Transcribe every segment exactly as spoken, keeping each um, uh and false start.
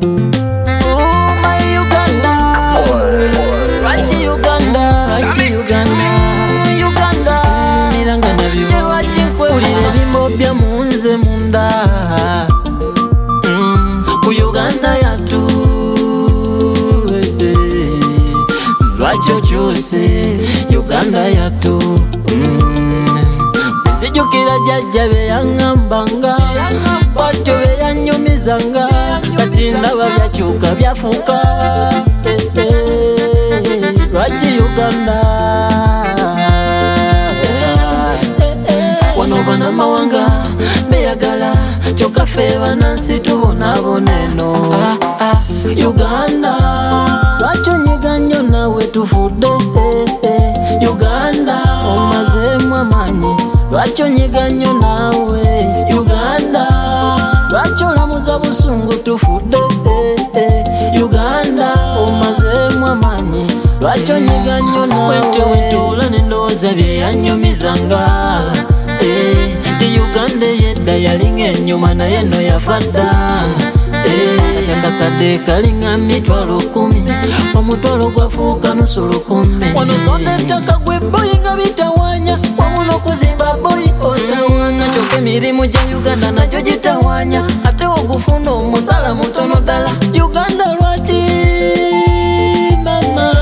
Oh my Uganda, Rachi Uganda, Rachi Uganda, Uganda, Niranga na bibo, ulire bimbo bya munze munda. Ku Uganda yatu, lwacho chose Uganda yatu. Sijukira jajja be yangambanga, batyo be yanyumizanga, kati ndaba byakyuka byafuuka. Lwaki Uganda? Wano bannamawanga beyagala, kyokka ffe bannansi tubonaabona eno. Uganda, lwaki onyiga nnyo naawe tufudde? Uganda, omazeemu amaanyi, lwaki onyiga nnyo naawe? Uganda, lwaki olamuza busungu tufudde? Uganda, omazeemu amaanyi, lwaki onyiga nnyo naawe? Wetewetoola n'endowooza bye yanyumizanga. Ti Uganda yedda yalinga ennyuma naye nno yafa dda. Akadde kalinga mitwalo kumi, omutwalo gwafuuka nusu lukumi. Wano sonda ettaka gwe boyi nga bitawanya, wamu n'okuzimba boyi otawana. Kyokka emirimu gya Uganda nagyo gitawanya, ate ogufuna omusala mutono ddala. Uganda lwaki mama?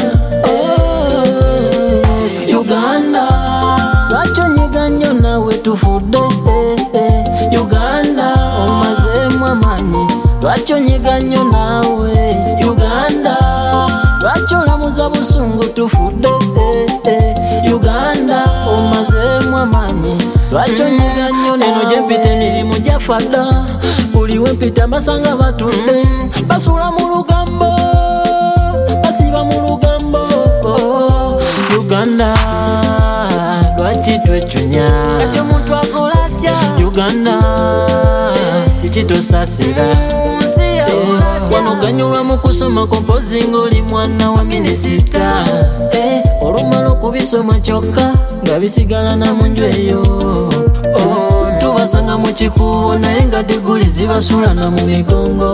Oh, Uganda, lwaki onyiga nnyo naawe tufudde? Uganda, omazeemu amaanyi, lwaki onyiga nnyo naawe? Uganda, lwaki olamuza busungu tufudde? Uganda, omazeemu amaanyi, lwaki onyiga nnyo? Neno gye mpita emirimu gyafa dda, buli we mpita mbasanga batudde, basula mu lugambo, basiba mu lugambo. Uganda, lwaki twecunya? Kati omuntu akola atya? Uganda, kiki tosasira? Wano ganyulwa mu kusoma kompozi ng'oli mwana wa minisita. Olumala okubisoma kyokka nga bisigala na mu nju eyo. Tubasanga mu kikuubo naye nga diguli zibasula na mu migongo.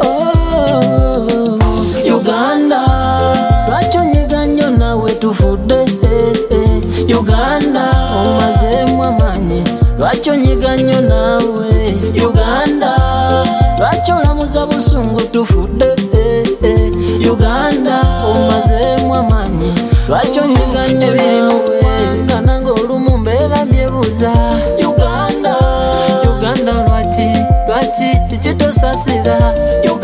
Uganda, lwaki onyiga nnyo naawe tufudde? Uganda, omazeemu amaanyi, lwaki onyiga nnyo naawe? Uganda, lwaki olamuza busungu tufudde? Uganda, omazeemu amaanyi, lwaki onyiga nnyo? Ebirimu ggwanga nange olumu mbeera mbyebuuza. Uganda, Uganda, lwaki, lwaki kiki tosasira?